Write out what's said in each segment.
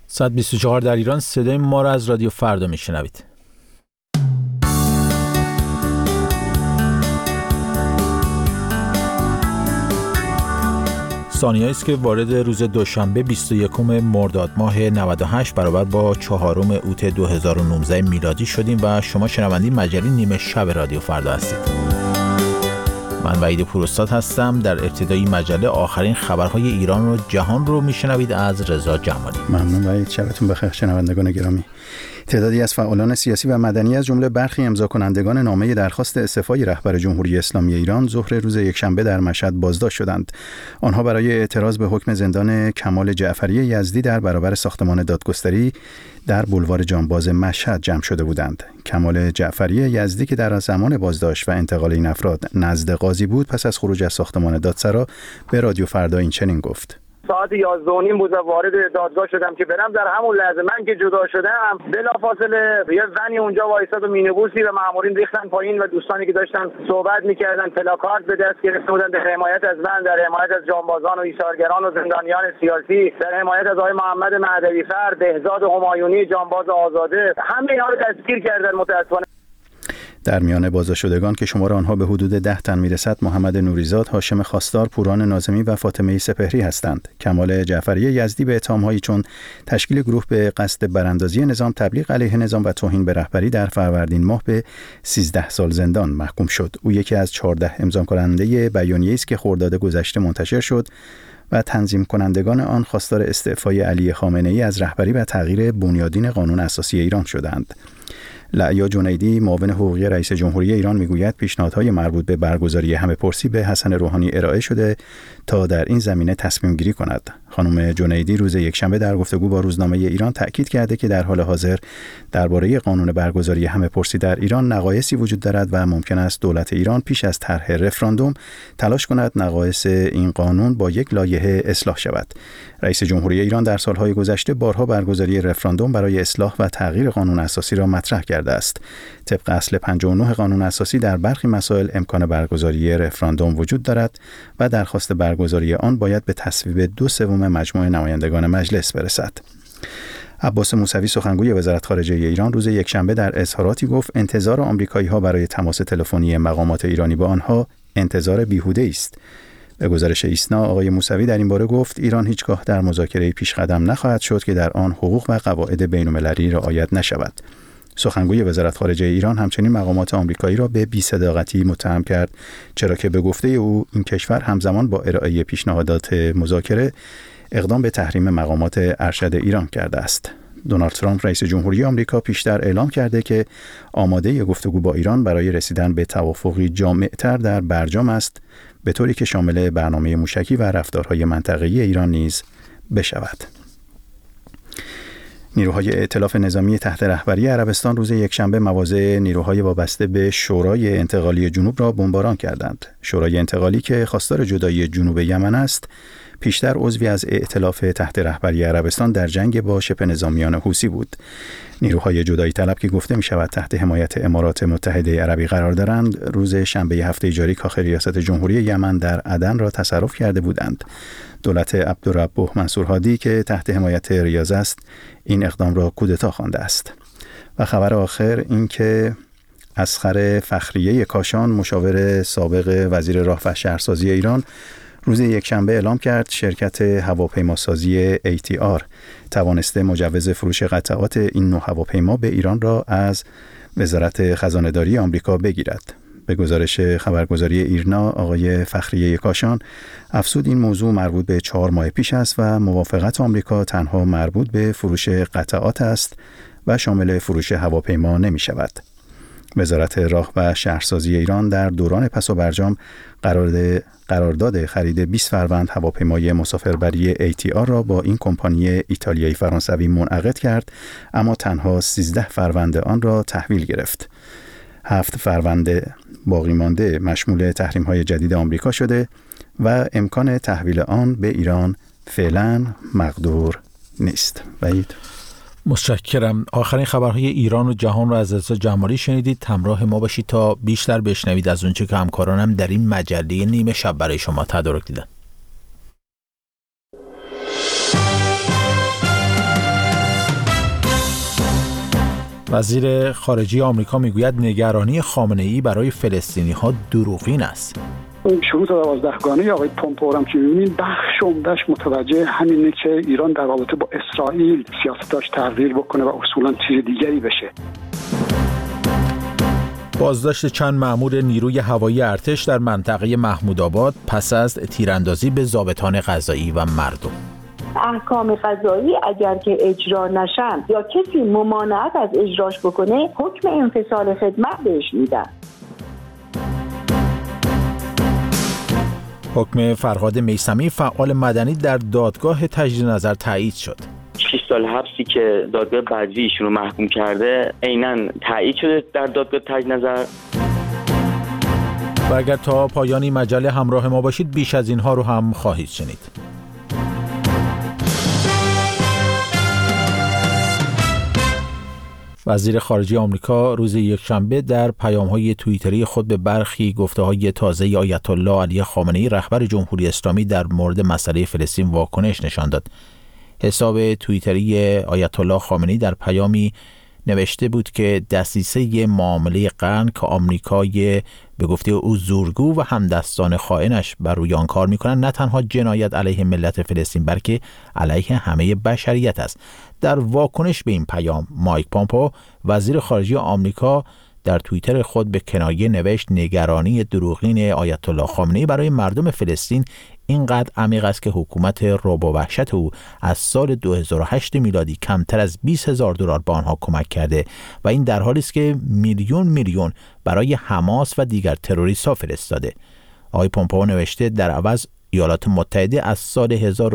124 در ایران. صدای ما را از رادیو فردا میشنوید. ثانیه‌ای است که وارد روز دوشنبه 21 مرداد ماه 98 برابر با 4 اوت 2019 میلادی شدیم و شما شنونده مجله نیمه شب رادیو فردا هستید. من وحید پوراستاد هستم. در ابتدای مجله آخرین خبرهای ایران و جهان رو میشنوید از رضا جمالی. ممنون وحید. شبتون بخیر شنوندگان گرامی. تعدادی از فعالان سیاسی و مدنی از جمله برخی امضا کنندگان نامه درخواست استعفای رهبر جمهوری اسلامی ایران ظهر روز یکشنبه در مشهد بازداشت شدند. آنها برای اعتراض به حکم زندان کمال جعفری یزدی در برابر ساختمان دادگستری در بولوار جانباز مشهد جمع شده بودند. کمال جعفری یزدی که در زمان بازداشت و انتقال این افراد نزد قاضی بود، پس از خروج از ساختمان دادسرا به رادیو فردا این چنین گفت: ساعت 11:30 بود و وارد دادگاه شدم که برم. در همون لحظه من که جدا شدم بلافاصله یه زنی اونجا وایساد و مینیبوسی و مامورین ریختن پایین و دوستانی که داشتن صحبت میکردن پلاکارد به دست گرفته بودن در حمایت از من، در حمایت از جانبازان و ایثارگران و زندانیان سیاسی، در حمایت از آقای محمد مهدوی‌فر، بهزاد همایونی، جانباز آزاده. همه اینا رو دستگیر کردن. متأسفانه در میان بازداشتگان که شمار آنها به حدود 10 تن میرسد، محمد نوریزاد، هاشم خواستار، پوران ناظمی و فاطمه سپهری هستند. کمال جعفری یزدی به اتهام‌هایی چون تشکیل گروه به قصد براندازی نظام، تبلیغ علیه نظام و توهین به رهبری در فروردین ماه به 13 سال زندان محکوم شد. او یکی از 14 امضا کننده بیانیه‌ای است که خرداد گذشته منتشر شد و تنظیم کنندگان آن خواستار استعفای علی خامنه‌ای از رهبری و تغییر بنیادین قانون اساسی ایران شدند. لعیا جنیدی، معاون حقوقی رئیس جمهوری ایران، میگوید پیشنهادهای مربوط به برگزاری همه‌پرسی به حسن روحانی ارائه شده تا در این زمینه تصمیم گیری کند. خانم جنیدی روز یکشنبه در گفتگو با روزنامه ایران تأکید کرده که در حال حاضر درباره قانون برگزاری همه‌پرسی در ایران نقایصی وجود دارد و ممکن است دولت ایران پیش از طرح رفراندوم تلاش کند نقایص این قانون با یک لایحه اصلاح شود. رئیس جمهوری ایران در سالهای گذشته بارها برگزاری رفراندوم برای اصلاح و تغییر قانون اساسی را مطرح کرده است. طبق اصل 59 قانون اساسی در برخی مسائل امکان برگزاری رفراندوم وجود دارد و درخواست برگزاری آن باید به تصویب 2/3 مجموع نمایندگان مجلس برسد. عباس موسوی، سخنگوی وزارت خارجه ایران، روز یکشنبه در اظهاراتی گفت انتظار آمریکایی‌ها برای تماس تلفنی مقامات ایرانی با آنها انتظار بیهوده است. به گزارش ایسنا، آقای موسوی در این باره گفت ایران هیچگاه در مذاکره پیش قدم نخواهد شد که در آن حقوق و قواعد بین‌المللی رعایت نشود. سخنگوی وزارت خارجه ایران همچنین مقامات آمریکایی را به بی‌صداقتی متهم کرد، چرا که به گفته او این کشور همزمان با ارائه پیشنهادات مذاکره اقدام به تحریم مقامات ارشد ایران کرده است. دونالد ترامپ رئیس جمهوری آمریکا پیشتر اعلام کرده که آماده گفتگو با ایران برای رسیدن به توافقی جامع‌تر در برجام است، به طوری که شامل برنامه موشکی و رفتارهای منطقه‌ای ایران نیز بشود. نیروهای ائتلاف نظامی تحت رهبری عربستان روز یکشنبه مواضع نیروهای وابسته به شورای انتقالی جنوب را بمباران کردند. شورای انتقالی که خواستار جدایی جنوب یمن است، پیشتر عضوی از ائتلاف تحت رهبری عربستان در جنگ با شبه نظامیان حوثی بود. نیروهای جدایی طلب که گفته می شود تحت حمایت امارات متحده عربی قرار دارند، روز شنبه هفته جاری کاخ ریاست جمهوری یمن در عدن را تصرف کرده بودند. دولت عبدالربه منصور هادی که تحت حمایت ریاض است، این اقدام را کودتا خوانده است. و خبر آخر این که اصغر فخریه کاشان، مشاور سابق وزیر راه و شهرسازی ایران، روز یکشنبه اعلام کرد شرکت هواپیماسازی ATR توانسته مجوز فروش قطعات این نوع هواپیما به ایران را از وزارت خزانه‌داری آمریکا بگیرد. به گزارش خبرگزاری ایرنا، آقای فخریه کاشان افزود این موضوع مربوط به 4 ماه پیش است و موافقت آمریکا تنها مربوط به فروش قطعات است و شامل فروش هواپیما نمی شود. وزارت راه و شهرسازی ایران در دوران پس و برجام قرارداد خرید 20 فروند هواپیمای مسافربری ATR را با این کمپانی ایتالیایی فرانسوی منعقد کرد، اما تنها 13 فروند آن را تحویل گرفت. 7 فروند باقی مانده مشمول تحریم‌های جدید آمریکا شده و امکان تحویل آن به ایران فعلا مقدور نیست. وحید، متشکرم. آخرین خبرهای ایران و جهان را از رضا جمالی شنیدید. همراه ما باشید تا بیشتر بشنوید از اونچه که همکارانم در این مجله نیمه شب برای شما تدارک دیدن. وزیر خارجه آمریکا میگوید نگرانی خامنه‌ای برای فلسطینی‌ها دروغین است. شروط 12گانه آقای پومپئو هم که می‌بینید بخش عمده‌اش متوجه همینه که ایران در رابطه با اسرائیل سیاستاش تغییر بکنه و اصولاً چیز دیگری بشه. بازداشت چند مأمور نیروی هوایی ارتش در منطقه محمودآباد پس از تیراندازی به ضابطان قضایی و مردم. احکام قضایی اگر که اجرا نشن یا کسی ممانعت از اجراش بکنه حکم انفصال خدمت بهش میدن. حکم فرهاد میثمی فعال مدنی در دادگاه تجدید نظر تایید شد. 6 سال حبسی که دادگاه بعدی ایشون رو محکوم کرده عیناً تایید شده در دادگاه تجدید نظر. و اگر تا پایانی مجله همراه ما باشید بیش از اینها رو هم خواهید شنید. وزیر خارجه آمریکا روز یکشنبه در پیام‌های توییتری خود به برخی گفته‌های تازه آیت الله علی خامنه‌ای رهبر جمهوری اسلامی در مورد مسئله فلسطین واکنش نشان داد. حساب توییتری آیت الله خامنه‌ای در پیامی نوشته بود که دسیسه معامله قرن که آمریکای به گفته او زورگو و همدستان خائنش بر روی آن کار می‌کنند نه تنها جنایت علیه ملت فلسطین بلکه علیه همه بشریت است. در واکنش به این پیام مایک پومپئو وزیر خارجه آمریکا در توییتر خود به کنایه نوشت نگرانی دروغین آیت الله خامنه‌ای برای مردم فلسطین اینقدر عمیق است که حکومت رعب و وحشت او از سال 2008 میلادی کمتر از $20,000 به آنها کمک کرده و این در حالی است که میلیون برای حماس و دیگر تروریست‌ها فرستاده. آقای پومپئو نوشته در عوض ایالات متحده از سال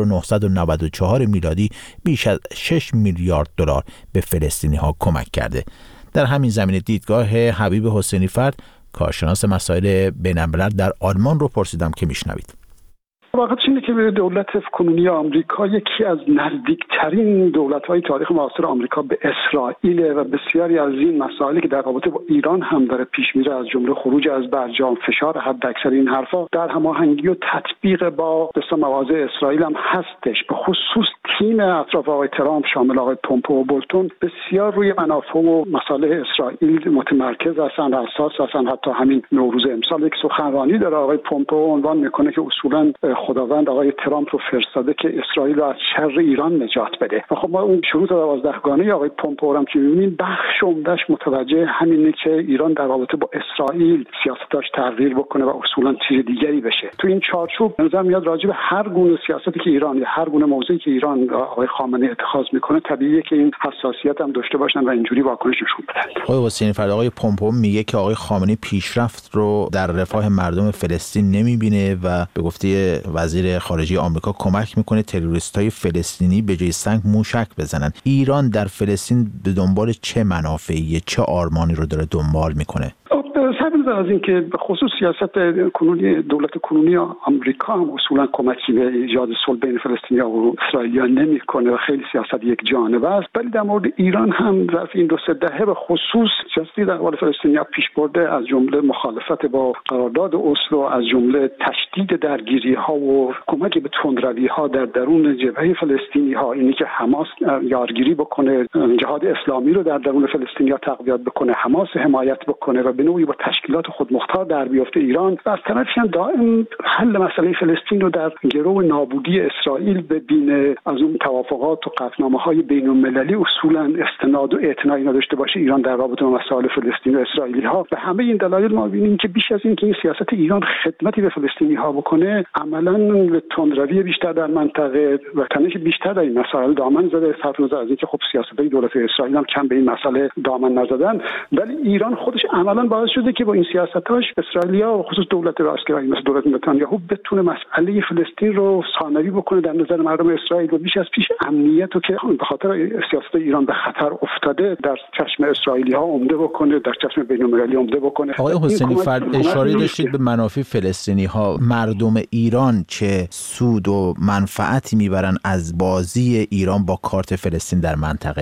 1994 میلادی بیش از $6 میلیارد به فلسطینی‌ها کمک کرده. در همین زمینه دیدگاه حبیب حسینی فرد کارشناس مسائل بین‌الملل در آلمان رو پرسیدم که میشنوید. واقعا اینه که دولت کنونی آمریکا یکی از نزدیکترین دولت‌های تاریخ معاصر آمریکا به اسرائیل و بسیاری از این مسائلی که در رابطه با ایران هم داره پیش میره از جمله خروج از برجام، فشار حداکثر این حرفا در هماهنگی و تطبیق با مواضع اسرائیل هم هستش. به خصوص تیم اطراف آقای ترامپ شامل آقای پومپئو و بولتون بسیار روی منافع و مصالح اسرائیل متمرکز هستند، اساس هستند. حتی همین نوروز امسال یک سخنرانی داره آقای پومپئو عنوان میکنه که اصولاً خداوند آقای ترامپ رو فرستاده که اسرائیل رو از شر ایران نجات بده. و خب ما اون شروط 12گانه آقای پومپئو هم که می‌بینیم بخش عمده‌اش متوجه همینه که ایران در رابطه با اسرائیل سیاستاش تغییر بکنه و اصولاً چیز دیگری بشه. تو این چارچوب نظر میاد راجع به هر گونه سیاستی که ایران یا هر گونه موضعی که ایران آقای خامنه‌ای اتخاذ میکنه طبیعیه که این حساسیت هم داشته باشن و اینجوری واکنش نشون بدن. آقای حسینی فرد آقای پومپئو میگه که آقای خامنه‌ای پیشرفت رو در رفاه مردم فلسطین نمیبینه و به گفته وزیر خارجه آمریکا کمک میکنه تروریستای فلسطینی به جای سنگ موشک بزنن. ایران در فلسطین به دنبال چه منافعی، چه آرمانی رو داره دنبال میکنه؟ سبب از این که به خصوص سیاست کنونی دولت کنونی آمریکا هم اصولا کمکی به ایجاد صلح بین فلسطینی‌ها و اسرائیلی‌ها نمیکنه و خیلی سیاست یک جانبه است. ولی در مورد ایران هم ظرف این 2-3 دهه به خصوص سیاستی در قبال فلسطینی‌ها پیش برده، از جمله مخالفت با قرارداد اسلو، از جمله تشدید درگیری‌ها و کمک به تندروی‌ها در درون جبهه فلسطینی‌ها، اینی که حماس یارگیری بکنه، جهاد اسلامی رو در درون فلسطینی‌ها تقویت بکنه، حماس حمایت بکنه و به نوعی با تشکیلات خودمختار در بیافته ایران و از طرفی هم دائم حل مسئله فلسطین رو در گرو نابودی اسرائیل ببینه، از اون توافقات و قطعنامه‌های بین‌المللی اصولاً استناد و اعتنایی نداشته باشه ایران در رابطه با مسائل فلسطین و اسرائیلی‌ها. به همه این دلایل ما می‌بینیم که بیش از این که این سیاست ایران خدمتی به فلسطینی‌ها بکنه، عملاً به تندروی بیشتر در منطقه و تنش بیشتر در این مسائل دامن زده. صرف نظر از اینکه خب سیاست‌های دولت اسرائیل هم کم به این مسئله دامن نزدن، ولی ایران خودش عملاً باعث شده که با این سیاستاش اسرائیلیا و خصوص دولت راستگرایی مثل دولت نتانیاهو بتونه مسئله فلسطین رو ثانوی بکنه در نظر مردم اسرائیل و بیش از پیش امنیت رو که به خاطر سیاست ایران به خطر افتاده در چشم اسرائیلی‌ها عمده بکنه، در چشم بین‌المللی عمده بکنه. آقای حسینی فرد اشاره داشتید به منافع فلسطینی‌ها. مردم ایران چه سود و منفعتی میبرن از بازی ایران با کارت فلسطین در منطقه؟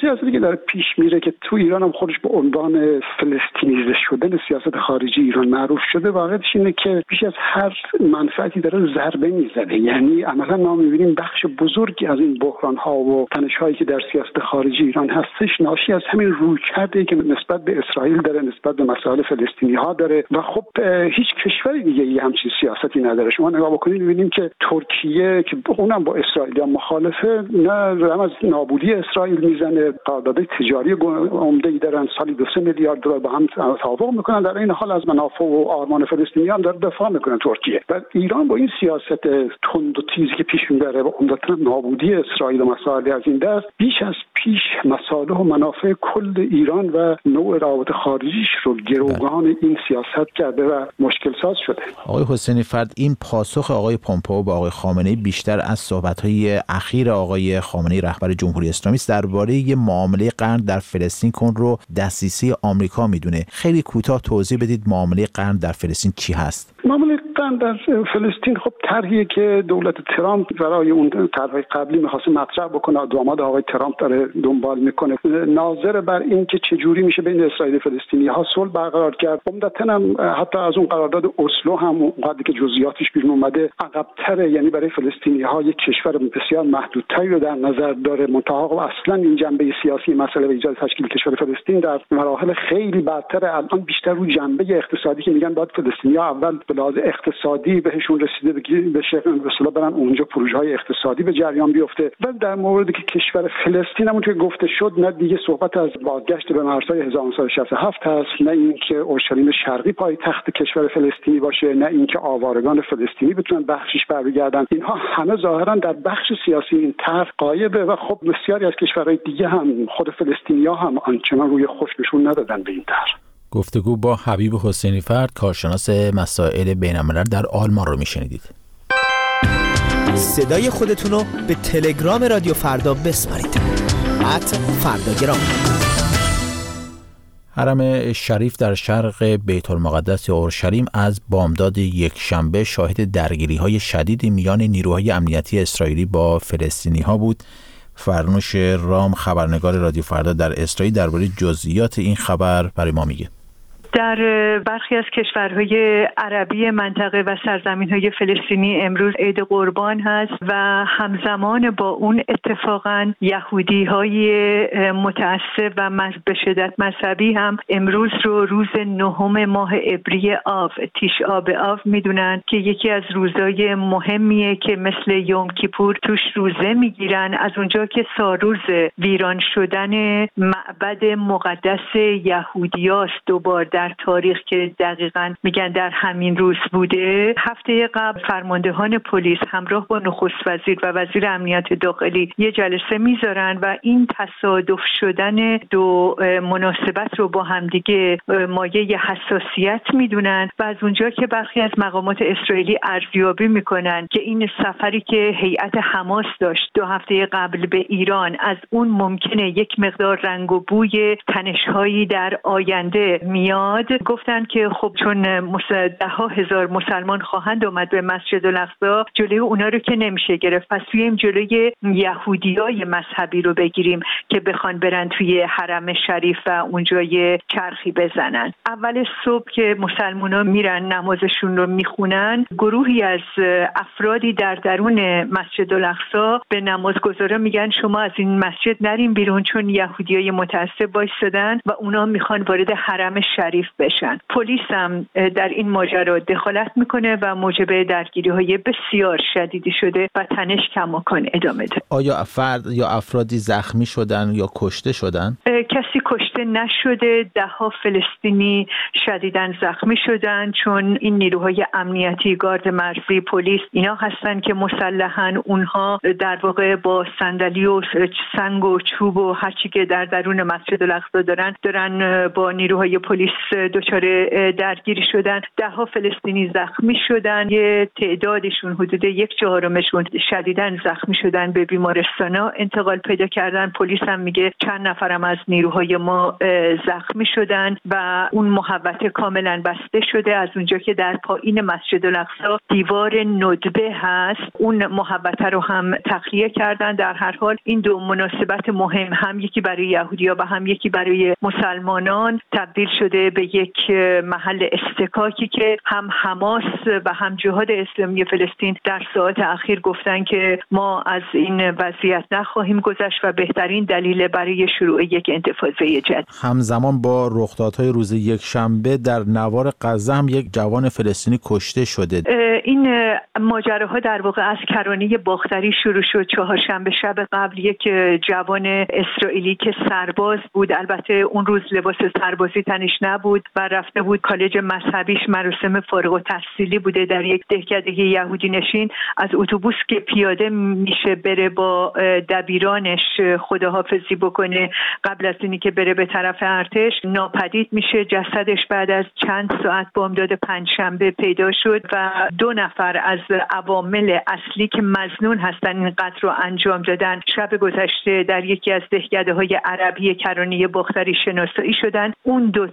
سیاستی که داره پیش میره که تو ایران هم خودش به عنوان فلسطینیزه شدن سیاست خارجی ایران معروف شده، واقعیتش اینه که بیش از هر منفعتی داره ضربه میزنه. یعنی عملا ما میبینیم بخش بزرگی از این بحران ها و تنش هایی که در سیاست خارجی ایران هستش ناشی از همین رویکردی که نسبت به اسرائیل داره، نسبت به مسائل فلسطینی ها داره و خب هیچ کشوری دیگه ای همچین سیاستی نداره. شما نگاه بکنید میبینیم که ترکیه که اونم با اسرائیل مخالفه، نه رمز نابودی اسرائیل میزنه، قرارداد تجاری عمده‌ای دارن، سالی 2 میلیارد دلار با هم توافق میکنن، در این حال از منافع و آرمان فلسطینیان داره دفاع میکنه ترکیه. و ایران با این سیاست تند و تیزی که پیش میبره و عمدتاً نابودی اسرائیل و مسائلی از این دست، بیش از پیش مصالح و منافع کل ایران و نوع روابط خارجیش رو گروگان این سیاست کرده و مشکل ساز شده. آقای حسینی فرد، این پاسخ آقای پومپئو به آقای خامنه‌ای بیشتر از صحبت‌های اخیر آقای خامنه‌ای رهبر جمهوری اسلامی است درباره یه معامله قرن در فلسطین کن رو دسیسه آمریکا میدونه. خیلی کوتاه توضیح بدید معامله قرن در فلسطین چی هست؟ معامله قرن در فلسطین خب طرحی که دولت ترامپ برای اون طرح قبلی می‌خواسته مطرح بکنه، داماد آقای ترامپ داره دنبال میکنه، ناظر بر این که چجوری میشه بین اسرائیل و فلسطینی‌ها صلح برقرار کرد. عمدتاً هم حتی از اون قرارداد اسلو هم اونقدری که جزئیاتش بیرون اومده عقب‌تره، یعنی برای فلسطینی‌ها یک کشور بسیار محدودتری رو در نظر داره. منتها اصلاً این جنبه سیاسی مسئله و ایجاد تشکیل کشور فلسطین در مراحل خیلی بعدتر، الان بیشتر رو جنبه اقتصادی که میگن باید فلسطینی‌ها اول به لحاظ اقتصادی بهشون رسیده بشه، به اصطلاح برن اونجا پروژه‌های اقتصادی به جریان بیفته. و در موردی که کشور فلسطین همون که گفته شد، نه دیگه صحبت از بازگشت به مرزهای 1967 هست، نه اینکه اورشلیم شرقی پایتخت کشور فلسطینی باشه، نه اینکه آوارگان فلسطینی بتونن بخشش برگردن. اینها همه ظاهرا در بخش سیاسی این طرح غایبه و خب بسیاری از کشورهای دیگه هم خود فلسطینی‌ها هم آنچنان روی خوش نشون ندادن به این طرح. گفتگو با حبیب حسینی فرد، کارشناس مسائل بین‌الملل در آلمان رو میشنیدید. صدای خودتون رو به تلگرام رادیو فردا بسپارید. @فرداگرام. حرم شریف در شرق بیت المقدس اورشلیم از بامداد یکشنبه شاهد درگیری‌های شدیدی میان نیروهای امنیتی اسرائیلی با فلسطینی‌ها بود. فرنوش رام، خبرنگار رادیو فردا در اسرائیل، درباره جزئیات این خبر برای ما میگه. در برخی از کشورهای عربی منطقه و سرزمین‌های فلسطینی امروز عید قربان هست و همزمان با اون اتفاقاً یهودی‌های متعصب و به شدت مذهبی هم امروز رو روز 9 ماه عبری آو، تیشع بآو میدونن که یکی از روزهای مهمیه که مثل یوم کیپور توش روزه میگیرن. از اونجا که سالروز ویران شدن معبد مقدس یهودیاست دوبار در تاریخ که دقیقاً میگن در همین روز بوده، هفته قبل فرماندهان پلیس همراه با نخست وزیر و وزیر امنیت داخلی یه جلسه میذارن و این تصادف شدن دو مناسبت رو با همدیگه مایه حساسیت میدونن و از اونجا که برخی از مقامات اسرائیلی ارزیابی میکنن که این سفری که هیئت حماس داشت 2 هفته قبل به ایران، از اون ممکنه یک مقدار رنگ و بوی تنش‌هایی در آینده میاد، گفتن که خب چون 10,000 مسلمان خواهند اومد به مسجد الاقصی، جلوی اونا رو که نمیشه گرفت، پس بیایم جلوی یهودیای مذهبی رو بگیریم که بخوان برن توی حرم شریف و اونجا یه چرخی بزنن. اول صبح که مسلمان‌ها میرن نمازشون رو میخونن، گروهی از افرادی در درون مسجد الاقصی به نمازگزارا میگن شما از این مسجد نرین بیرون، چون یهودیای متعصب وایسادن و اونا میخوان وارد حرم شریف بشن. پلیس هم در این ماجرا دخالت میکنه و موجب درگیری‌های بسیار شدیدی شده و تنش کماکان ادامه داره. آیا فرد یا افرادی زخمی شدن یا کشته شدن؟ کسی کشته نشده، 10 فلسطینی شدیداً زخمی شدن، چون این نیروهای امنیتی، گارد مرزی، پلیس اینا هستن که مسلحاً اونها در واقع با صندلی و سنگ و چوب و هر چی که در درون مسجد الاقصی دارن با نیروهای پلیس دچار درگیری شدن. 10 فلسطینی زخمی شدن، یه تعدادشون حدود 1/4 شدیداً زخمی شدن، به بیمارستانا انتقال پیدا کردن. پلیس هم میگه چند نفرم از نیروهای ما زخمی شدن و اون محوطه کاملا بسته شده. از اونجا که در پایین مسجد الاقصی دیوار ندبه هست، اون محوطه رو هم تخلیه کردن. در هر حال این دو مناسبت مهم، هم یکی برای یهودی‌ها و هم یکی برای مسلمانان، تبدیل شده به یک محل استکاکی که هم حماس و هم جهاد اسلامی فلسطین در ساعات اخیر گفتن که ما از این وضعیت نخواهیم گذشت و بهترین دلیل برای شروع یک انتفاضه جدید. همزمان با رخدادهای روز یکشنبه در نوار غزه هم یک جوان فلسطینی کشته شده. این ماجراها در واقع از کرانه باختری شروع شد. چهارشنبه شب قبل یک جوان اسرائیلی که سرباز بود، البته اون روز لباس سربازی تنش نبود و رفته بود کالج مذهبیش، مراسم فارغ التحصیلی بوده در یک دهکده یهودی نشین، از اتوبوس که پیاده میشه بره با دبیرانش خداحافظی بکنه قبل از اینی که بره به طرف ارتش، ناپدید میشه. جسدش بعد از چند ساعت بامداد پنجشنبه پیدا شد و 2 نفر از عوامل اصلی که مظنون هستن این قتل رو انجام دادن شب گذشته در یکی از دهکده‌های عربی کرانه باختری شناسایی شدن. اون 2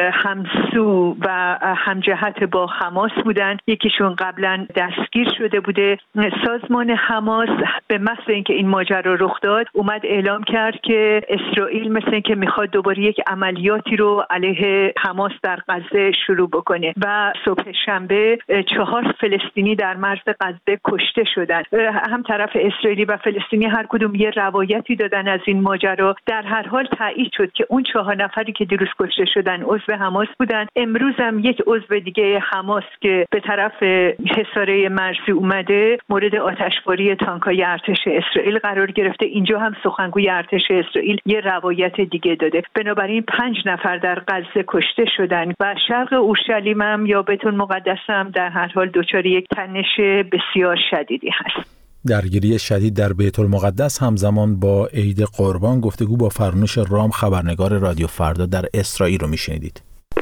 همسو و همجهت با حماس بودن. یکیشون قبلا دستگیر شده بوده. سازمان حماس به محض اینکه این ماجرا رخ داد اومد اعلام کرد که اسرائیل مثل اینکه میخواد دوباره یک عملیاتی رو علیه حماس در غزه شروع بکنه و صبح شنبه 4 فلسطینی در مرز غزه کشته شدن. هم طرف اسرائیلی و فلسطینی هر کدوم یه روایتی دادن از این ماجرا. در هر حال تایید شد که اون 4 نفری که دیروز کشته شدن عضو حماس بودن. امروز هم یک عضو دیگه حماس که به طرف حصار مرزی اومده مورد آتشباری تانکای ارتش اسرائیل قرار گرفته. اینجا هم سخنگوی ارتش اسرائیل یه روایت دیگه داده. بنابراین 5 نفر در غزه کشته شدن و شرق اورشلیم هم یا بیت المقدس هم در هر حال دچار یک تنش بسیار شدیدی هست. درگیری شدید در بیت المقدس همزمان با عید قربان. گفتگو با فرنوش رام، خبرنگار رادیو فردا در اسرائیل رو میشنیدید.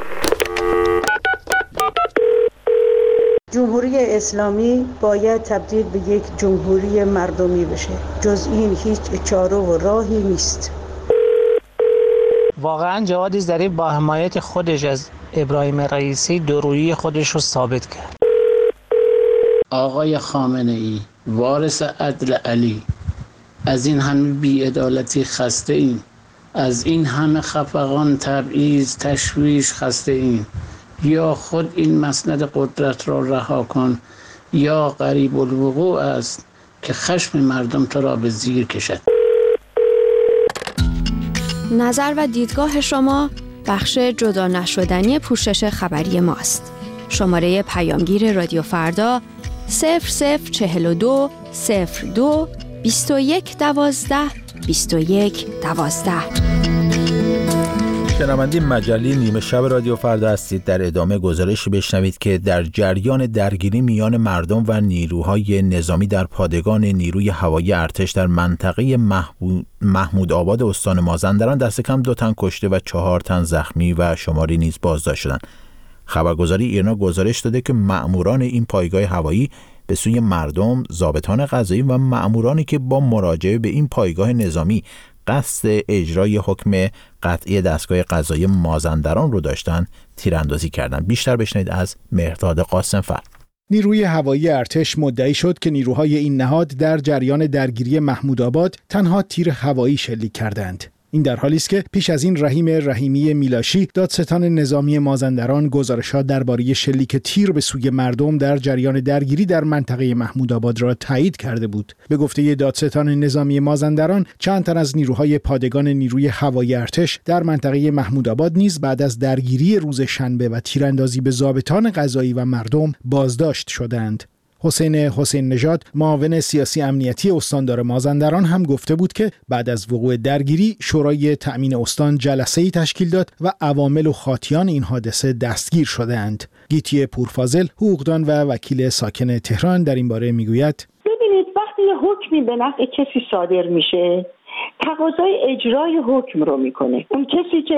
جمهوری اسلامی باید تبدیل به یک جمهوری مردمی بشه. جز این هیچ چاره و راهی نیست. واقعا جواد ظریف با حمایت خودش از ابراهیم رئیسی دورویی خودش رو ثابت کرد. آقای خامنه ای وارث عدل علی، از این همه بی‌عدالتی خسته ایم، از این همه خفقان، تبعیض، تشویش خسته ایم. یا خود این مسند قدرت را رها کن یا قریب الوقوع است که خشم مردم تو را به زیر کشد. نظر و دیدگاه شما بخش جدا نشدنی پوشش خبری ماست. شماره پیامگیر رادیو فردا 0042 02 21 12 21 12. شنونده مجله نیمه شب رادیو فردا هستید. در ادامه گزارشی بشنوید که در جریان درگیری میان مردم و نیروهای نظامی در پادگان نیروی هوایی ارتش در منطقه محمود آباد استان مازندران دست کم 2 تن کشته و 4 تن زخمی و شماری نیز بازداشت شدند. خبرگزاری ایرنا گزارش داده که مأموران این پایگاه هوایی به سوی مردم، ضابطان قضایی و مأمورانی که با مراجعه به این پایگاه نظامی قصد اجرای حکم قطعی دستگاه قضایی مازندران رو داشتن تیراندازی کردند. بیشتر بشنوید از مهرداد قاسم‌فر. نیروی هوایی ارتش مدعی شد که نیروهای این نهاد در جریان درگیری محمود آباد تنها تیر هوایی شلیک کردند. این در حالی است که پیش از این رحیمی میلاشی دادستان نظامی مازندران گزارشات درباره شلیک تیر به سوی مردم در جریان درگیری در منطقه محمود آباد را تایید کرده بود. به گفته دادستان نظامی مازندران چند تن از نیروهای پادگان نیروی هوایی ارتش در منطقه محمود آباد نیز بعد از درگیری روز شنبه و تیراندازی به ضابطان قضایی و مردم بازداشت شدند. حسین نژاد معاون سیاسی امنیتی استاندار مازندران هم گفته بود که بعد از وقوع درگیری شورای تأمین استان جلسه‌ای تشکیل داد و عوامل و خاطیان این حادثه دستگیر شدند. گیتی پورفاضل، حقوقدان و وکیل ساکن تهران در این باره میگوید: ببینید وقتی یه حکمی به نفع کسی صادر میشه تقاضای اجرای حکم رو میکنه. اون کسی که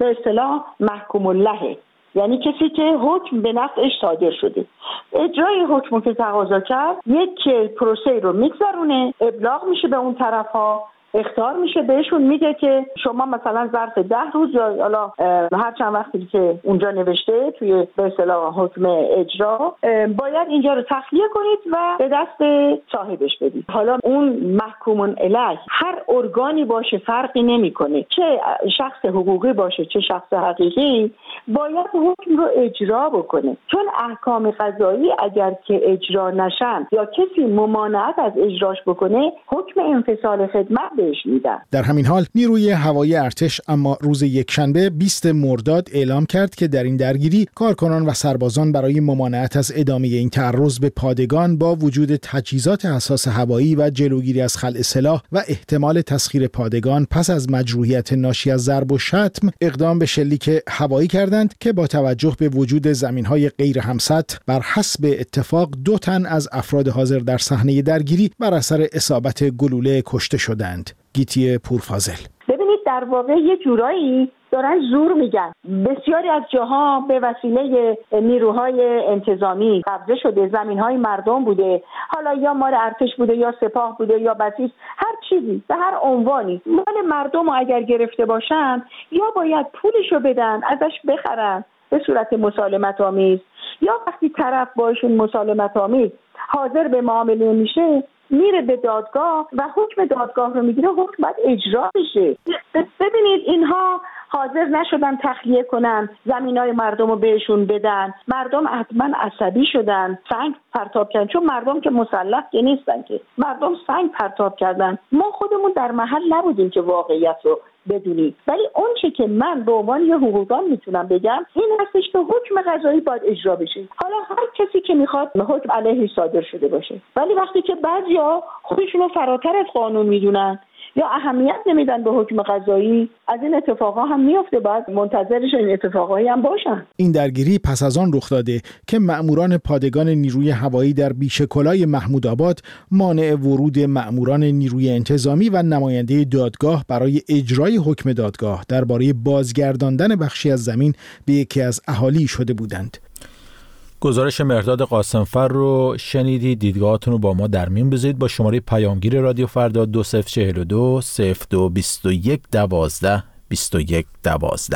به اصطلاح محکوم اللهه، یعنی کسی که حکم به نفعش صادر شده. اجرای حکم که تقاضا کرد یک پروسه رو میگذرونه، ابلاغ میشه به اون طرف‌ها، اخطار میشه بهشون، میگه که شما مثلا ظرف 10 روز یا حالا هر چند وقتی که اونجا نوشته توی به اصطلاح حکم اجرا باید اینجا رو تخلیه کنید و به دست صاحبش بدید. حالا اون محکوم الیه هر ارگانی باشه فرقی نمیکنه، چه شخص حقوقی باشه چه شخص حقیقی، باید حکم رو اجرا بکنه، چون احکام قضایی اگر که اجرا نشن یا کسی ممانعت از اجراش بکنه حکم انفصال خدمت میدن. در همین حال نیروی هوایی ارتش اما روز یکشنبه 20 مرداد اعلام کرد که در این درگیری کارکنان و سربازان برای ممانعت از ادامه این تعرض به پادگان با وجود تجهیزات حساس هوایی و جلوگیری از خلع سلاح و احتمال تسخیر پادگان پس از مجروحیت ناشی از ضرب و شتم اقدام به شلیک هوایی کردند که با توجه به وجود زمین‌های غیر همسط بر حسب اتفاق 2 تن از افراد حاضر در صحنه درگیری بر اثر اصابت گلوله کشته شدند. گیتی پورفاضل: ببینید در واقع یه جورایی دارن زور میگن. بسیاری از جاها به وسیله نیروهای انتظامی قبضه شده، زمینهای مردم بوده، حالا یا مال ارتش بوده یا سپاه بوده یا بسیج، هر چیزی به هر عنوانی مال مردم رو اگر گرفته باشن یا باید پولشو بدن ازش بخرن به صورت مسالمت آمیز، یا وقتی طرف باشون مسالمت آمیز حاضر به معامله میشه میره به دادگاه و حکم دادگاه رو میگیره، حکم باید اجرا بشه. ببینید اینها حاضر نشدن تخلیه کنن، زمینای مردم رو بهشون بدن، مردم حتما عصبی شدن، سنگ پرتاب کردن، چون مردم که مسلح که نیستن که، مردم سنگ پرتاب کردن. ما خودمون در محل نبودیم که واقعیت رو بدونید، ولی اون چه که من به عنوان یه حقوقدان میتونم بگم این هستش که حکم قضایی باید اجرا بشه. حالا هر کسی که میخواد حکم علیه صادر شده باشه، ولی وقتی که بعضیا خودشون رو فراتر از قانون میدونن یا اهمیت نمیدن به حکم قضایی، از این اتفاقا هم میفته، باید منتظرش این اتفاقایی هم باشن. این درگیری پس از آن رخ داده که مأموران پادگان نیروی هوایی در بیشکلای محمودآباد مانع ورود مأموران نیروی انتظامی و نماینده دادگاه برای اجرای حکم دادگاه درباره بازگرداندن بخشی از زمین به یکی از اهالی شده بودند. گزارش مهرداد قاسمفر رو شنیدید. دیدگاهاتون رو با ما در میون بذارید با شماره پیامگیر رادیو فردا 2042 02 21 12 21 12.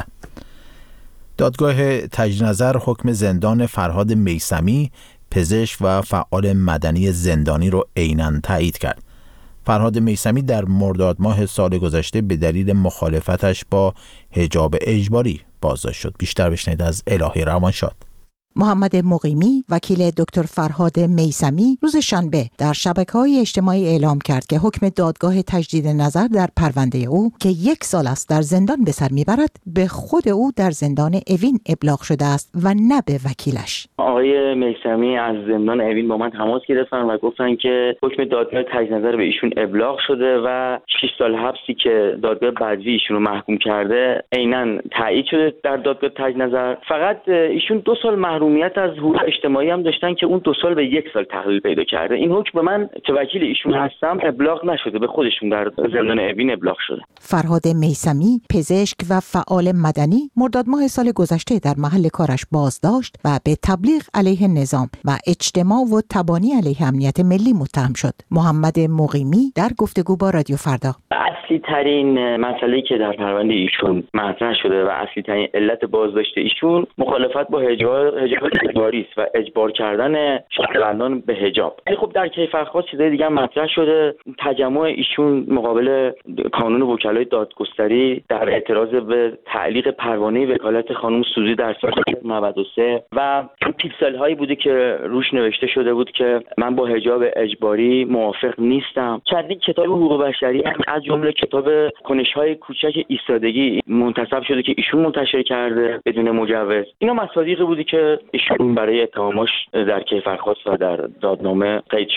دادگاه تجدید نظر حکم زندان فرهاد میثمی، پزشک و فعال مدنی زندانی رو عیناً تایید کرد. فرهاد میثمی در مرداد ماه سال گذشته به دلیل مخالفتش با حجاب اجباری بازداشت شد. بیشتر بشنوید از الهی روانشاد. محمد مقیمی وکیل دکتر فرهاد میثمی روز شنبه در شبکه‌های اجتماعی اعلام کرد که حکم دادگاه تجدید نظر در پرونده او که 1 سال است در زندان به سر میبرد به خود او در زندان اوین ابلاغ شده است و نه به وکیلش. آقای میثمی از زندان اوین با من تماس گرفتن و گفتن که حکم دادگاه تجدید نظر به ایشون ابلاغ شده و 6 سال حبسی که دادگاه بعدی ایشون رو محکوم کرده عیناً تایید شده در دادگاه تجدید نظر. فقط ایشون 2 سال محرومیت از حقوق اجتماعی هم داشتن که اون 2 سال به 1 سال تحویل پیدا کرده. این حکم به من که وکیل ایشون هستم ابلاغ نشده، به خودشون در زندان اوین ابلاغ شده. فرهاد میثمی پزشک و فعال مدنی مرداد ماه سال گذشته در محل کارش بازداشت و به تبلیغ علیه نظام و اجتماع و تبانی علیه امنیت ملی متهم شد. محمد مقیمی در گفتگو با رادیو فردا: اصلی ترین مسئله‌ای که در پرونده ایشون مطرح شده و اصلی ترین علت بازداشت ایشون مخالفت با حجاب اجباری است و اجبار کردن شهروندان به حجاب. خب در کیفرخواست چیزای دیگه هم مطرح شده. تجمع ایشون مقابل کانون وکلای دادگستری در اعتراض به تعلیق پروانه وکالت خانم سوزی در سال 93 و پیکسل هایی بوده که روش نوشته شده بود که من با حجاب اجباری موافق نیستم. چندین کتاب حقوق بشری از جمله کتاب کنش‌های کوچک ایستادگی منتسب شده که ایشون منتشر کرده بدون مجوز. اینا مصادیقی بودی که ایشون برای اتهامش در کیفرخواست و در دادنامه قید شده.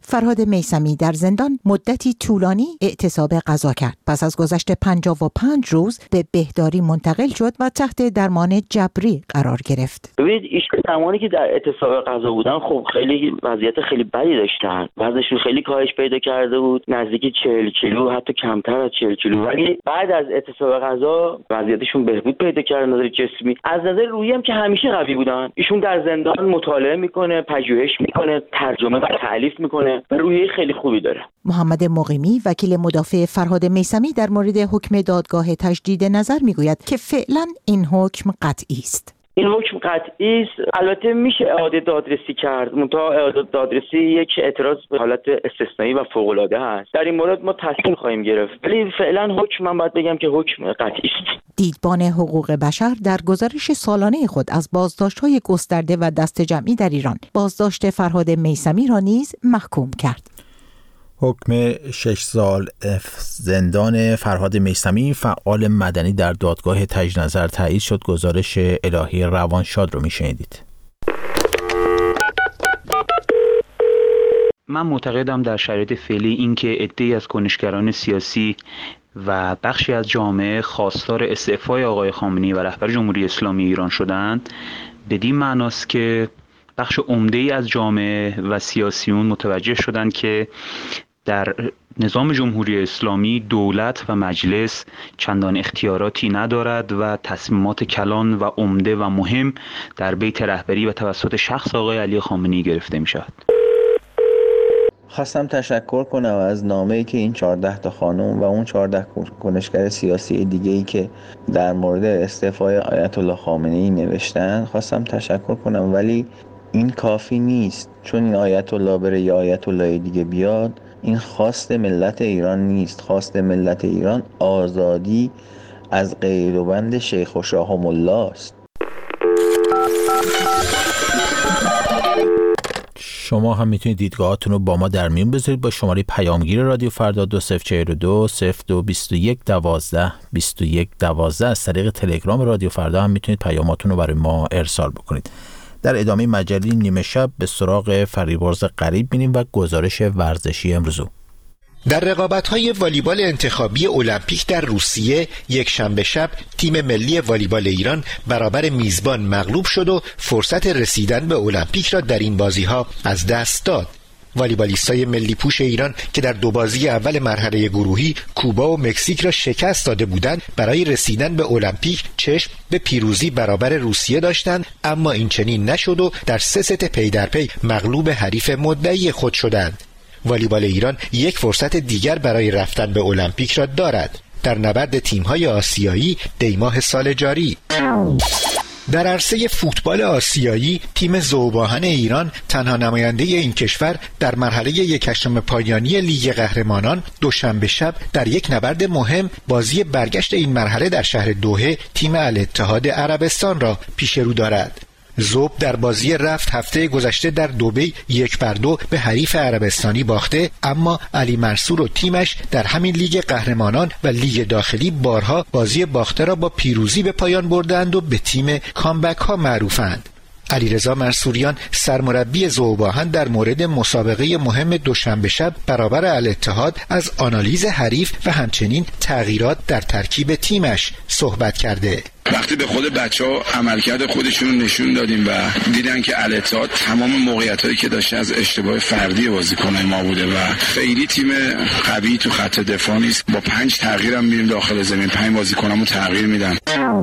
فرهاد میثمی در زندان مدتی طولانی اعتصاب غذا کرد. پس از گذشت 55 روز به بهداری منتقل شد و تحت درمان جبری قرار گرفت. ببینید ایشون زمانی که در اعتصاب غذا بودن خب خیلی وضعیت خیلی بدی داشتن. وزنشون خیلی کاهش پیدا کرده بود، نزدیک 40 کیلو، حتی کمتر از 40 کیلو. ولی بعد از اعتصاب غذا وضعیتشون بهبود پیدا کرد از نظر جسمی. از نظر روحی هم که همیشه قوی بودن. ایشون در زندان مطالعه میکنه، پژوهش میکنه، ترجمه و تالیف میکنه و روحیه خیلی خوبی داره. محمد مقیمی وکیل مدافع فرهاد میثمی در مورد حکم دادگاه تجدید نظر میگوید که فعلا این حکم قطعی است. این حکم قطعی است. البته میشه اعاده دادرسی کرد، منتها اعاده دادرسی یک اعتراض به حالت استثنایی و فوق العاده است. در این مورد ما تصمیم خواهیم گرفت، ولی فعلا حکم من باید بگم که حکم قطعی است. دیدبان حقوق بشر در گزارش سالانه خود از بازداشت‌های گسترده و دست جمعی در ایران بازداشت فرهاد میثمی را نیز محکوم کرد. حکم 6 سال زندان فرهاد میثمی فعال مدنی در دادگاه تجدید نظر تایید شد. گزارش الهی روانشاد رو میشنیدید. من معتقدم در شرایط فعلی اینکه عده‌ای از کنشگران سیاسی و بخشی از جامعه خواستار استعفای آقای خامنه‌ای و رهبر جمهوری اسلامی ایران شدند بدین معناست که بخش عمده‌ای از جامعه و سیاسیون متوجه شدند که در نظام جمهوری اسلامی دولت و مجلس چندان اختیاراتی ندارد و تصمیمات کلان و عمده و مهم در بیت رهبری و توسط شخص آقای علی خامنه‌ای گرفته می شود. خواستم تشکر کنم از نامه‌ای که این 14 تا خانم و اون 14 کنشگر سیاسی دیگه‌ای که در مورد استعفای آیت الله خامنه‌ای نوشتن خواستم تشکر کنم، ولی این کافی نیست. چون این آیت الله بره یا آیت الله دیگه بیاد، این خواست ملت ایران نیست. خواست ملت ایران آزادی از قید و بند شیخ و شاه ملا است. شما هم میتونید دیدگاهاتون رو با ما در میون بذارید با شماره پیامگیر رادیو فردا 2042 0221 12 21 12. از طریق تلگرام رادیو فردا هم میتونید پیاماتون رو برای ما ارسال بکنید. در ادامه مجله نیمه شب به سراغ فریبرز غریب میریم و گزارش ورزشی امروز. در رقابت‌های والیبال انتخابی المپیک در روسیه یک شنبه شب تیم ملی والیبال ایران برابر میزبان مغلوب شد و فرصت رسیدن به المپیک را در این بازی‌ها از دست داد. والیبالیستای ملی پوش ایران که در 2 بازی اول مرحله گروهی کوبا و مکزیک را شکست داده بودند، برای رسیدن به المپیک چشم به پیروزی برابر روسیه داشتند، اما این چنین نشد و در 3 ست پی در پی مغلوب حریف مدعی خود شدند. والیبال ایران یک فرصت دیگر برای رفتن به المپیک را دارد در نبرد تیم‌های آسیایی دیماه سال جاری. در عرصه فوتبال آسیایی تیم ذوب‌آهن ایران تنها نماینده این کشور در مرحله 1/8 پایانی لیگ قهرمانان دوشنبه شب در یک نبرد مهم بازی برگشت این مرحله در شهر دوحه تیم الاتحاد عربستان را پیش رو دارد. ذوب در بازی رفت هفته گذشته در دبی 1-2 به حریف عربستانی باخته، اما علی منصور و تیمش در همین لیگ قهرمانان و لیگ داخلی بارها بازی باخته را با پیروزی به پایان بردند و به تیم کامبک ها معروفند. علیرضا منصوریان سرمربی ذوب‌آهن در مورد مسابقه مهم دوشنبه شب برابر الاتحاد از آنالیز حریف و همچنین تغییرات در ترکیب تیمش صحبت کرده. وقتی به خود بچه‌ها عملکرد خودشون رو نشون دادیم و دیدن که الاتحاد تمام موقعیتایی که داشته از اشتباه فردی بازیکن‌های ما بوده و خیلی تیم قوی تو خط دفاع نیست، با 5 تغییرم میریم داخل زمین، 5 بازیکنمو تغییر میدن.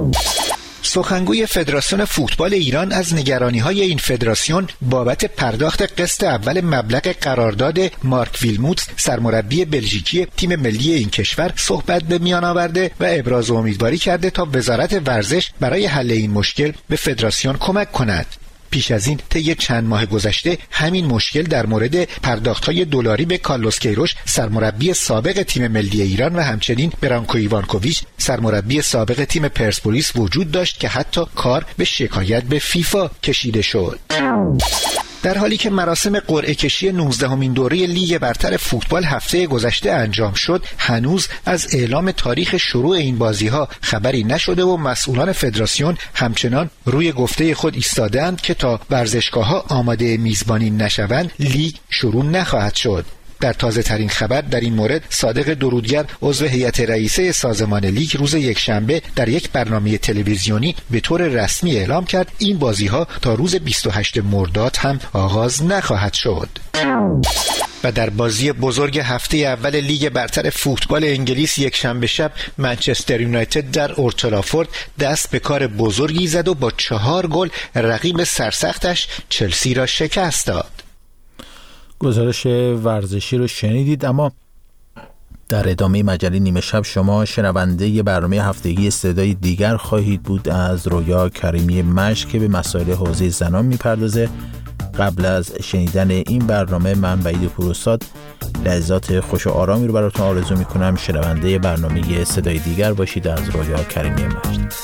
سخنگوی فدراسیون فوتبال ایران از نگرانی‌های این فدراسیون بابت پرداخت قسط اول مبلغ قرارداد مارک ویلموتس سرمربی بلژیکی تیم ملی این کشور صحبت به میان آورده و ابراز امیدواری کرده تا وزارت ورزش برای حل این مشکل به فدراسیون کمک کند. پیش از این طی چند ماه گذشته همین مشکل در مورد پرداخت‌های دلاری به کارلوس کیروش سرمربی سابق تیم ملی ایران و همچنین برانکو ایوانکوویچ سرمربی سابق تیم پرسپولیس وجود داشت که حتی کار به شکایت به فیفا کشیده شد. در حالی که مراسم قرعه کشی 19مین دوره لیگ برتر فوتبال هفته گذشته انجام شد، هنوز از اعلام تاریخ شروع این بازی‌ها خبری نشده و مسئولان فدراسیون همچنان روی گفته خود ایستاده‌اند که تا ورزشگاه‌ها آماده میزبانی نشوند لیگ شروع نخواهد شد. در تازه ترین خبر در این مورد صادق درودگر عضو هیئت رئیسه سازمان لیگ روز یکشنبه در یک برنامه تلویزیونی به طور رسمی اعلام کرد این بازی‌ها تا روز 28 مرداد هم آغاز نخواهد شد. و در بازی بزرگ هفته اول لیگ برتر فوتبال انگلیس یکشنبه شب منچستر یونایتد در اولد ترافورد دست به کار بزرگی زد و با 4 گل رقیب سرسختش چلسی را شکست داد. گزارش ورزشی رو شنیدید، اما در ادامه مجله نیمه شب شما شنونده برنامه هفتگی صدای دیگر خواهید بود از رویا کریمی مشک که به مسائل حوزه زنان میپردازه. قبل از شنیدن این برنامه من وحید پوراستاد لحظات خوش و آرامی رو براتون آرزو میکنم. شنونده برنامه صدای دیگر باشید از رویا کریمی مشک.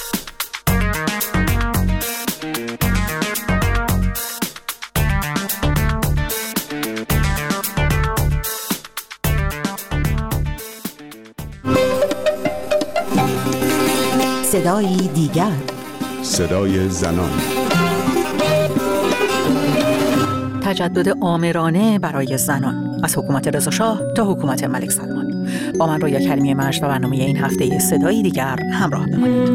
صدای دیگر، صدای زنان. تجدد آمرانه برای زنان از حکومت رضا شاه تا حکومت ملک سلمان. با من رویا کریمی مشک و برنامه این هفته صدای دیگر همراه بمانید.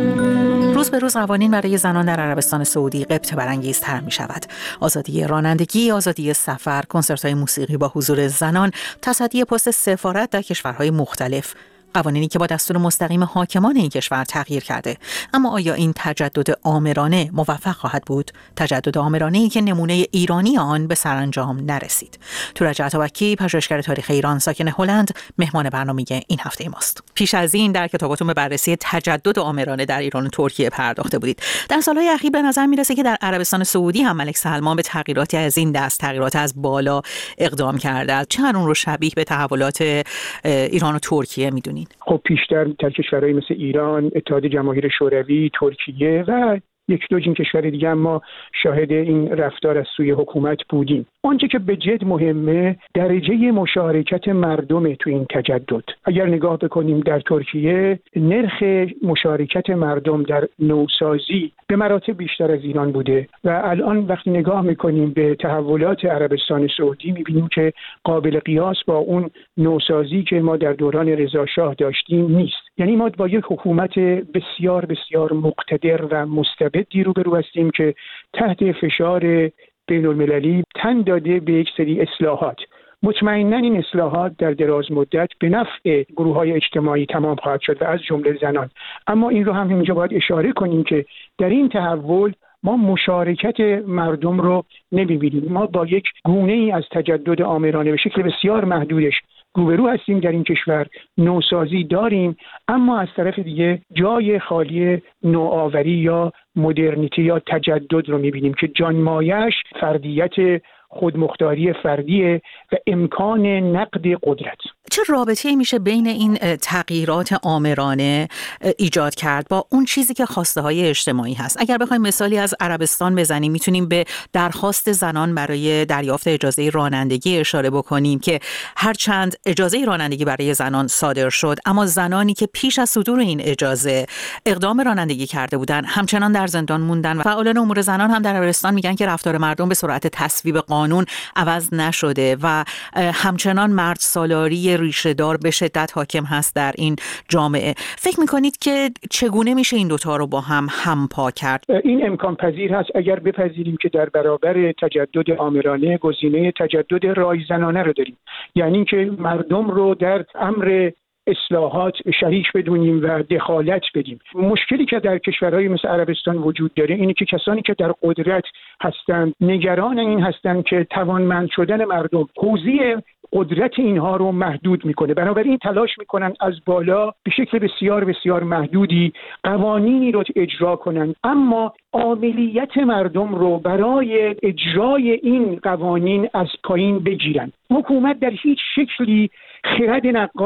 روز به روز قوانین برای زنان در عربستان سعودی غبطه برانگیزتر می شود. آزادی رانندگی، آزادی سفر، کنسرت‌های موسیقی با حضور زنان، تصدی پست سفارت در کشورهای مختلف، قوانینی که با دستور مستقیم حاکمان این کشور تغییر کرده. اما آیا این تجدد آمرانه موفق خواهد بود؟ تجدد آمرانه‌ای که نمونه ایرانی آن به سرانجام نرسید. تورج عطابکی، پژوهشگر تاریخ ایران ساکن هلند، مهمان برنامه این هفته ماست. پیش از این در کتاباتون به بررسی تجدد آمرانه در ایران و ترکیه پرداخته بودید. در سالهای اخیر به نظر میرسه که در عربستان سعودی هم ملک سلمان به تغییراتی از این دست، تغییرات از بالا اقدام کرده. چند اون رو شبیه به تحولات ایران و ترکیه میدونید؟ خب پیشتر در کشورهای مثل ایران، اتحاد جماهیر شوروی، ترکیه و یک دو کشور دیگه ما شاهد این رفتار از سوی حکومت بودیم. آنچه که به جد مهمه درجه مشارکت مردم تو این تجدد. اگر نگاه بکنیم در ترکیه نرخ مشارکت مردم در نوسازی به مراتب بیشتر از ایران بوده و الان وقتی نگاه میکنیم به تحولات عربستان سعودی میبینیم که قابل قیاس با اون نوسازی که ما در دوران رضا شاه داشتیم نیست. یعنی ما با یک حکومت بسیار بسیار مقتدر و مستبدی روبرو هستیم که تحت فشار بین المللی تن داده به یک سری اصلاحات. مطمئناً این اصلاحات در دراز مدت به نفع گروه‌های اجتماعی تمام خواهد شد و از جمله زنان. اما این رو هم اینجا باید اشاره کنیم که در این تحول ما مشارکت مردم رو نمی‌بینیم. ما با یک گونه‌ای از تجدد آمرانه به شکل بسیار محدودش روبرو هستیم در این کشور. نوسازی داریم اما از طرف دیگه جای خالی نوآوری یا مدرنیته یا تجدد رو می‌بینیم که جانمایه‌اش فردیت خودمختاری فردیه و امکان نقد قدرت. چه رابطه‌ای میشه بین این تغییرات آمرانه ایجاد کرد با اون چیزی که خواسته‌های اجتماعی هست؟ اگر بخوایم مثالی از عربستان بزنیم میتونیم به درخواست زنان برای دریافت اجازه رانندگی اشاره بکنیم که هرچند اجازه رانندگی برای زنان صادر شد اما زنانی که پیش از صدور این اجازه اقدام رانندگی کرده بودن همچنان در زندان موندن و فعالان امور زنان هم در عربستان میگن که رفتار مردم به سرعت تصویب قانون عوض نشده و همچنان مرد سالاری ریشه‌دار به شدت حاکم هست در این جامعه. فکر می‌کنید که چگونه میشه این دوتا رو با هم همپا کرد؟ این امکان پذیر هست اگر بپذیریم که در برابر تجدد آمرانه گزینه تجدد رایزنانه رو داریم. یعنی که مردم رو در امر اصلاحات شریک بدونیم و دخالت بدیم. مشکلی که در کشورهای مثل عربستان وجود داره اینه که کسانی که در قدرت هستند نگران این هستند که توانمند شدن مردم حوزه قدرت اینها رو محدود میکنه. بنابراین تلاش میکنن از بالا به شکل بسیار بسیار محدودی قوانینی رو اجرا کنن اما عاملیت مردم رو برای اجرای این قوانین از پایین بگیرن. حکومت در هیچ شکلی خرد نقاد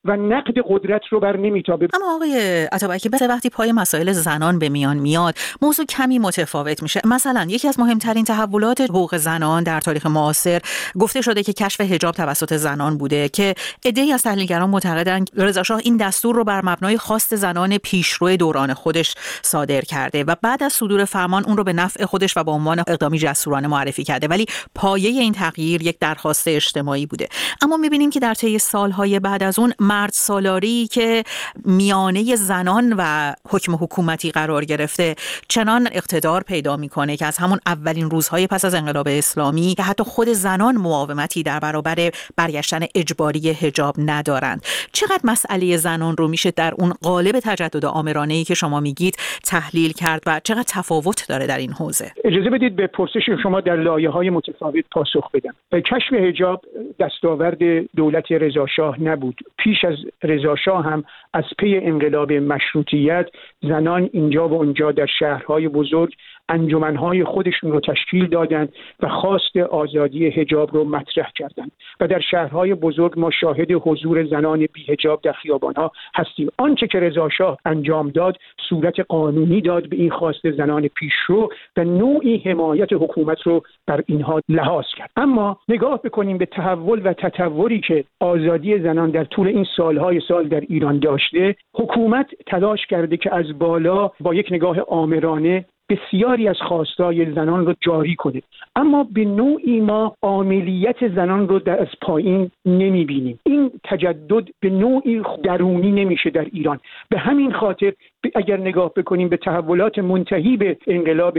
و نقد قدرت رو بر نمیتابه. اما آقای عطابکی وقتی پای مسائل زنان به میان میاد موضوع کمی متفاوت میشه. مثلا یکی از مهمترین تحولات حقوق زنان در تاریخ معاصر گفته شده که کشف حجاب توسط زنان بوده که عده‌ای از تحلیلگران معتقدند رضا شاه این دستور رو بر مبنای خواست زنان پیشرو دوران خودش صادر کرده و بعد از صدور فرمان اون رو به نفع خودش و به عنوان اقدامی جسورانه معرفی کرده، ولی پایه این تغییر یک درخواست اجتماعی بوده. اما می‌بینیم که در طی سالهای بعد از اون مرد سالاری که میانه زنان و حکم حکومتی قرار گرفته چنان اقتدار پیدا میکنه که از همون اولین روزهای پس از انقلاب اسلامی که حتی خود زنان مقاومتی در برابر برگشتن اجباری حجاب ندارند. چقدر مسئله زنان رو میشه در اون قالب تجدد آمرانه‌ای که شما میگید تحلیل کرد و چقدر تفاوت داره در این حوزه؟ اجازه بدید به پرسش شما در لایه‌های متفاوت پاسخ بدم. کشف حجاب دستاورد دولت رضا شاه نبود. پیش از رضا شاه هم از پی انقلاب مشروطیت زنان اینجا و اونجا در شهرهای بزرگ انجمنهای خودشون رو تشکیل دادند و خواست آزادی حجاب رو مطرح کردند و در شهرهای بزرگ ما شاهد حضور زنان بی حجاب در خیابانها هستیم. آنچه که رضا شاه انجام داد صورت قانونی داد به این خواست زنان پیشرو و نوعی حمایت حکومت رو بر اینها لحاظ کرد. اما نگاه بکنیم به تحول و تطوری که آزادی زنان در طول این سالهای سال در ایران داشته. حکومت تلاش کرده که از بالا با یک نگاه آمرانه بسیاری از خواستای زنان رو جاری کنه، اما به نوعی ما عاملیت زنان رو از پایین نمیبینیم. این تجدد به نوعی درونی نمیشه در ایران. به همین خاطر اگر نگاه بکنیم به تحولات منتهی به انقلاب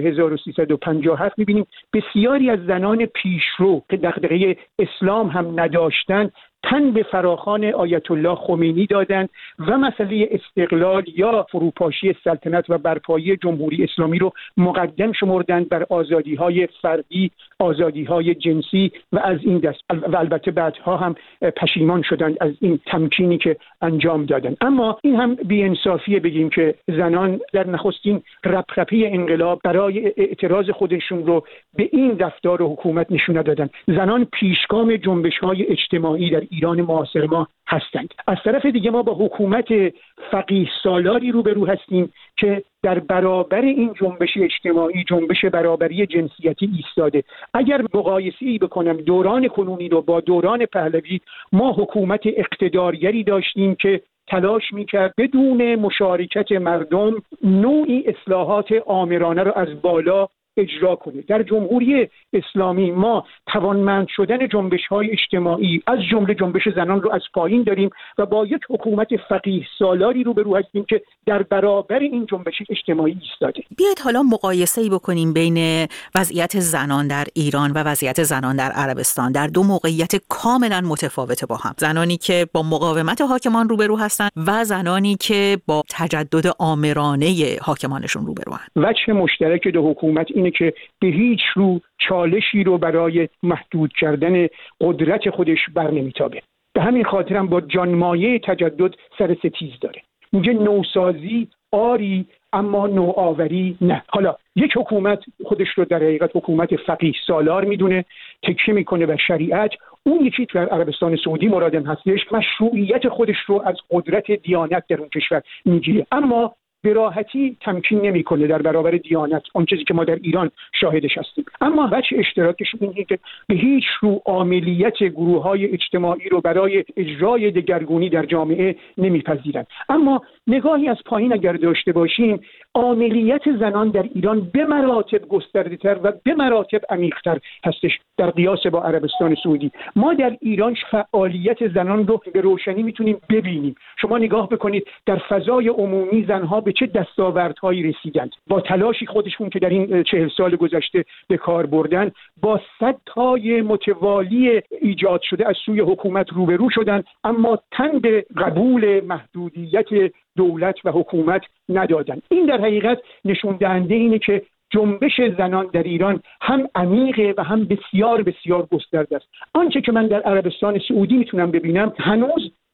1357 میبینیم بسیاری از زنان پیشرو که دغدغه اسلام هم نداشتند تن به فراخوان آیت الله خمینی دادند و مسئله استقلال یا فروپاشی سلطنت و برپایی جمهوری اسلامی رو مقدم شمردند بر آزادی‌های فردی، آزادی‌های جنسی و از این دست، و البته بعدها هم پشیمان شدند از این تمکینی که انجام دادند. اما این هم بی‌انصافیه بگیم که زنان در نخستین رپرپی انقلاب برای اعتراض خودشون رو به این رفتار حکومت نشون ندادند. زنان پیشگام جنبش‌های اجتماعی در ایران معاصر ما هستند. از طرف دیگه ما با حکومت فقیه سالاری روبرو هستیم که در برابر این جنبش اجتماعی، جنبش برابری جنسیتی ایستاده. اگر مقایسه‌ای بکنم دوران کنونی رو با دوران پهلوی، ما حکومت اقتدارگری داشتیم که تلاش میکرد بدون مشارکت مردم نوعی اصلاحات آمرانه رو از بالا اجرا کنه. در جمهوری اسلامی ما توانمند شدن جنبش‌های اجتماعی از جمله جنبش زنان رو از پایین داریم و با یک حکومت فقیه سالاری روبرو هستیم که در برابر این جنبش اجتماعی ایستاده. بیایید حالا مقایسه‌ای بکنیم بین وضعیت زنان در ایران و وضعیت زنان در عربستان در دو موقعیت کاملا متفاوت با هم. زنانی که با مقاومت حاکمان روبرو هستند و زنانی که با تجدد آمرانه حاکمانشون روبرو هستند. وجه مشترک دو حکومت اینه که به هیچ رو چالشی رو برای محدود کردن قدرت خودش بر نمیتابه. به همین خاطر هم با جانمایه تجدد سر ستیز داره. میگه نوسازی آری اما نوآوری نه. حالا یک حکومت خودش رو در حقیقت حکومت فقیه سالار میدونه، تکیه میکنه به شریعت. اون یکی در عربستان سعودی مرادم هستش مشروعیت خودش رو از قدرت دیانت در اون کشور میگیره، اما به راحتی تمکین نمیکنه در برابر دیانت، اون چیزی که ما در ایران شاهدش هستیم. اما وجه اشتراکش اینه که به هیچ رو عاملیت گروه‌های اجتماعی رو برای اجرای دگرگونی در جامعه نمیپذیرند. اما نگاهی از پایین اگر داشته باشیم، عاملیت زنان در ایران به مراتب گسترده‌تر و به مراتب عمیق‌تر هستش در قیاس با عربستان سعودی. ما در ایران فعالیت زنان رو به روشنی میتونیم ببینیم. شما نگاه بکنید در فضای عمومی زنها به چه دستاوردهایی رسیدند. با تلاشی خودشون که در این 40 سال گذشته به کار بردن، با صدهای متوالی ایجاد شده از سوی حکومت روبرو شدند، اما تن به قبول محدودیت دولت و حکومت ندادند. این در حقیقت نشون دهنده اینه که جنبش زنان در ایران هم عمیقه و هم بسیار بسیار گسترده است. آنچه که من در عربستان سعودی میتونم ببینم، هنوز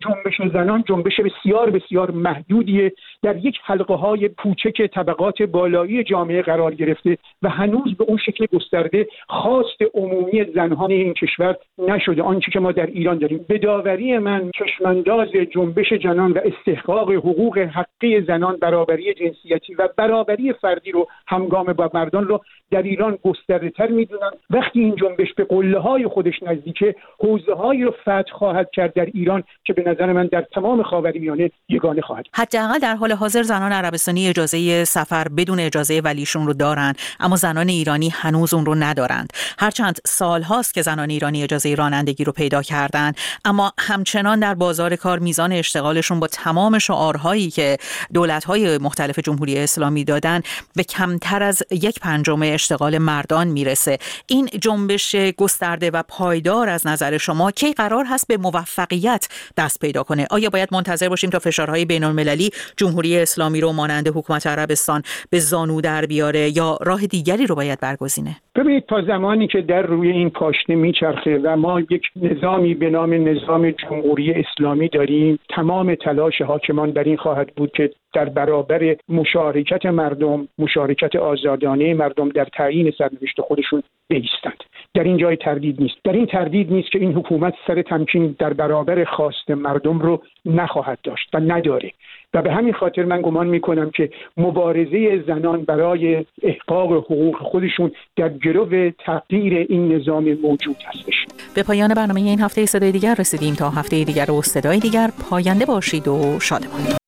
جنبش زنان جنبش بسیار بسیار محدودیه، در یک حلقه‌های کوچک طبقات بالایی جامعه قرار گرفته و هنوز به اون شکل گسترده خواست عمومی زنان این کشور نشده. آنچه که ما در ایران داریم، به داوری من چشمانداز جنبش زنان و استحقاق حقوق حقی زنان، برابری جنسیتی و برابری فردی رو همگام با مردان رو در ایران گسترده‌تر می‌دونن. وقتی این جنبش به قله‌های خودش نزدیکه، حوزه‌هایی رو فتح خواهد کرد در ایران که به نظر من در تمام خاورمیانه یگانه خواهد. حداقل در حال حاضر زنان عربستانی اجازه سفر بدون اجازه ولیشون رو دارن، اما زنان ایرانی هنوز اون رو ندارند. هرچند سال هاست که زنان ایرانی اجازه رانندگی رو پیدا کردن، اما همچنان در بازار کار میزان اشتغالشون با تمام شعارهایی که دولت‌های مختلف جمهوری اسلامی دادن به کمتر از 1/5 اشتغال مردان میرسه. این جنبش گسترده و پایدار از نظر شما کی قرار هست به موفقیت دست پیدا کنه؟ آیا باید منتظر باشیم تا فشارهای بین‌المللی جمهوری اسلامی رو مانند حکومت عربستان به زانو در بیاره یا راه دیگری رو باید برگزینه؟ ببینید، تا زمانی که در روی این پاشنه میچرخه و ما یک نظامی به نام نظام جمهوری اسلامی داریم، تمام تلاش حاکمان بر این خواهد بود که در برابر مشارکت مردم، مشارکت آزادانه مردم در تعیین سرنوشت خودشون بایستند. در این جای تردید نیست. در این تردید نیست که این حکومت سر تمکین در برابر خواست مردم رو نخواهد داشت و نداره. و به همین خاطر من گمان میکنم که مبارزه زنان برای احقاق حقوق خودشون در گرو تغییر این نظام موجود هستش. به پایان برنامه این هفته صدای دیگر رسیدیم. تا هفته دیگر و صدای دیگر، پاینده باشید و شادمان.